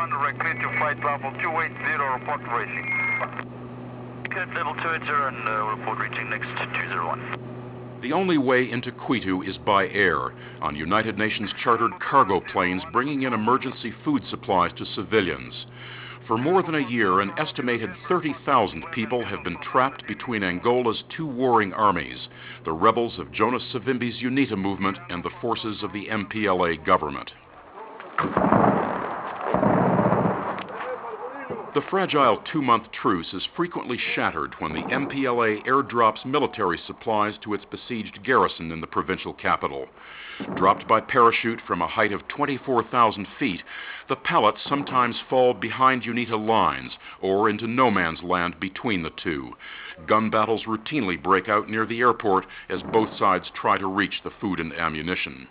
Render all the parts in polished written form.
1, clear to flight level 280, report racing. Good, level 280 and report reaching next 201. The only way into Quito is by air, on United Nations chartered cargo planes bringing in emergency food supplies to civilians. For more than a year, an estimated 30,000 people have been trapped between Angola's two warring armies, the rebels of Jonas Savimbi's UNITA movement and the forces of the MPLA government. The fragile two-month truce is frequently shattered when the MPLA airdrops military supplies to its besieged garrison in the provincial capital. Dropped by parachute from a height of 24,000 feet, the pellets sometimes fall behind UNITA lines or into no man's land between the two. Gun battles routinely break out near the airport as both sides try to reach the food and ammunition.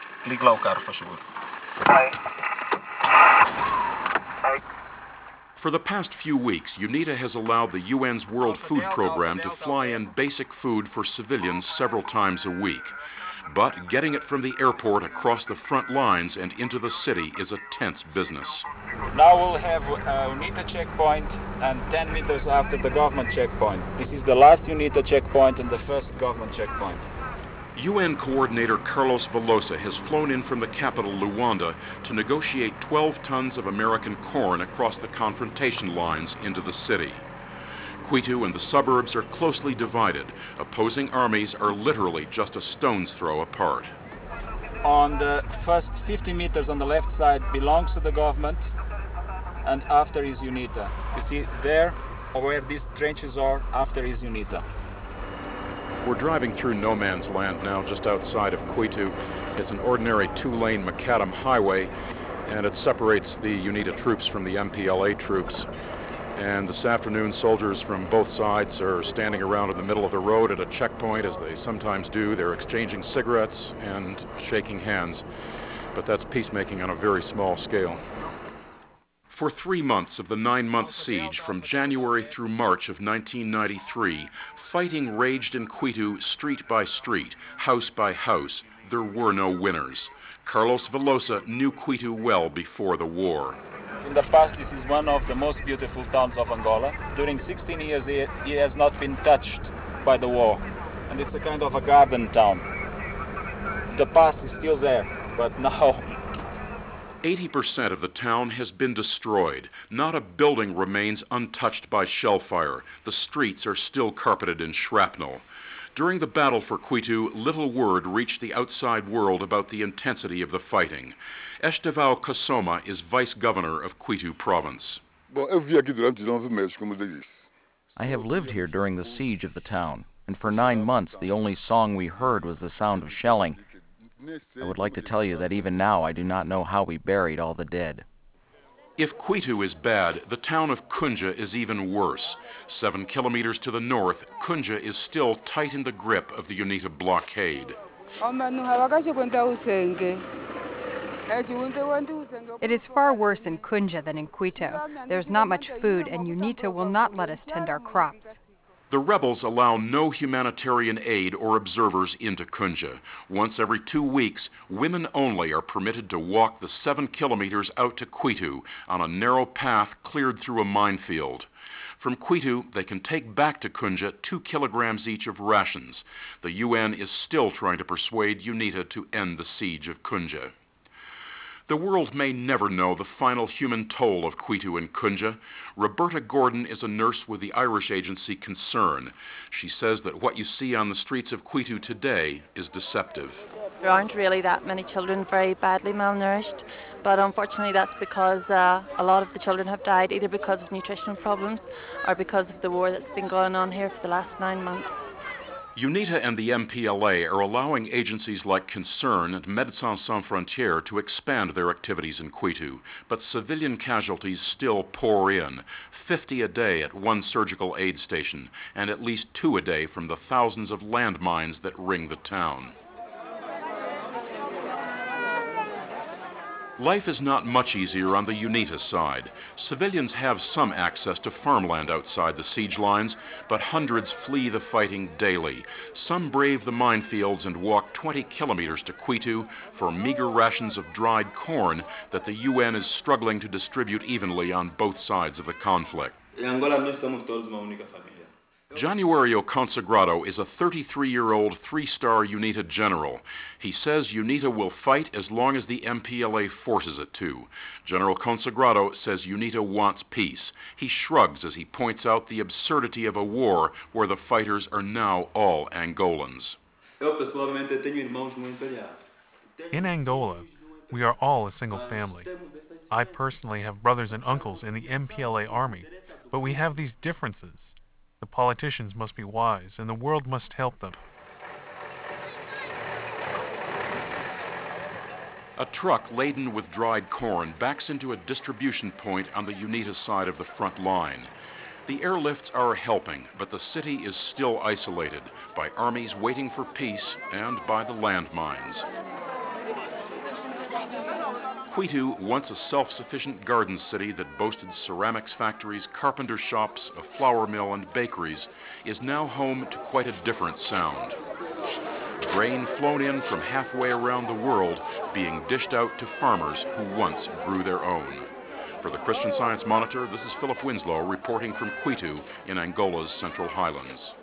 For the past few weeks, UNITA has allowed the UN's World Food Program to fly in basic food for civilians several times a week. But getting it from the airport across the front lines and into the city is a tense business. Now we'll have a UNITA checkpoint and 10 meters after the government checkpoint. This is the last UNITA checkpoint and the first government checkpoint. UN coordinator Carlos Velosa has flown in from the capital, Luanda, to negotiate 12 tons of American corn across the confrontation lines into the city. Quito and the suburbs are closely divided. Opposing armies are literally just a stone's throw apart. On the first 50 meters on the left side belongs to the government, and after is UNITA. You see there, where these trenches are, after is UNITA. We're driving through no man's land now, just outside of Quito. It's an ordinary two-lane macadam highway, and it separates the UNITA troops from the MPLA troops. And this afternoon, soldiers from both sides are standing around in the middle of the road at a checkpoint, as they sometimes do. They're exchanging cigarettes and shaking hands, but that's peacemaking on a very small scale. For 3 months of the 9-month siege, from January through March of 1993, fighting raged in Quito street by street, house by house. There were no winners. Carlos Velosa knew Quito well before the war. In the past, this is one of the most beautiful towns of Angola. During 16 years, it has not been touched by the war. And it's a kind of a garden town. The past is still there, but now 80% of the town has been destroyed. Not a building remains untouched by shell fire. The streets are still carpeted in shrapnel. During the battle for Quito, little word reached the outside world about the intensity of the fighting. Estevão Kasoma is vice governor of Quito province. I have lived here during the siege of the town, and for 9 months the only song we heard was the sound of shelling. I would like to tell you that even now I do not know how we buried all the dead. If Quito is bad, the town of Kunja is even worse. 7 kilometers to the north, Kunja is still tight in the grip of the UNITA blockade. It is far worse in Kunja than in Quito. There's not much food, and UNITA will not let us tend our crops. The rebels allow no humanitarian aid or observers into Kunja. Once every 2 weeks, women only are permitted to walk the 7 kilometers out to Quito on a narrow path cleared through a minefield. From Quito, they can take back to Kunja 2 kilograms each of rations. The UN is still trying to persuade UNITA to end the siege of Kunja. The world may never know the final human toll of Quito and Kunja. Roberta Gordon is a nurse with the Irish agency Concern. She says that what you see on the streets of Quito today is deceptive. There aren't really that many children very badly malnourished, but unfortunately that's because a lot of the children have died either because of nutritional problems or because of the war that's been going on here for the last 9 months. UNITA and the MPLA are allowing agencies like Concern and Médecins Sans Frontières to expand their activities in Quito, but civilian casualties still pour in, 50 a day at one surgical aid station, and at least 2 a day from the thousands of landmines that ring the town. Life is not much easier on the UNITA side. Civilians have some access to farmland outside the siege lines, but hundreds flee the fighting daily. Some brave the minefields and walk 20 kilometers to Quito for meager rations of dried corn that the UN is struggling to distribute evenly on both sides of the conflict. Januario Consagrado is a 33-year-old three-star UNITA general. He says UNITA will fight as long as the MPLA forces it to. General Consagrado says UNITA wants peace. He shrugs as he points out the absurdity of a war where the fighters are now all Angolans. In Angola, we are all a single family. I personally have brothers and uncles in the MPLA army, but we have these differences. The politicians must be wise, and the world must help them. A truck laden with dried corn backs into a distribution point on the UNITA side of the front line. The airlifts are helping, but the city is still isolated by armies waiting for peace and by the landmines. Quito, once a self-sufficient garden city that boasted ceramics factories, carpenter shops, a flour mill, and bakeries, is now home to quite a different sound. Grain flown in from halfway around the world being dished out to farmers who once grew their own. For the Christian Science Monitor, this is Philip Winslow reporting from Quito in Angola's Central Highlands.